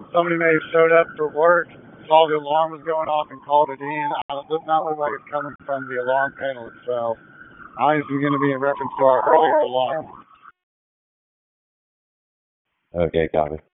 Somebody may have showed up for work, saw the alarm was going off, and called it in. It does not look like it's coming from the alarm panel itself. Obviously, going to be in reference to our earlier alarm. Okay, copy.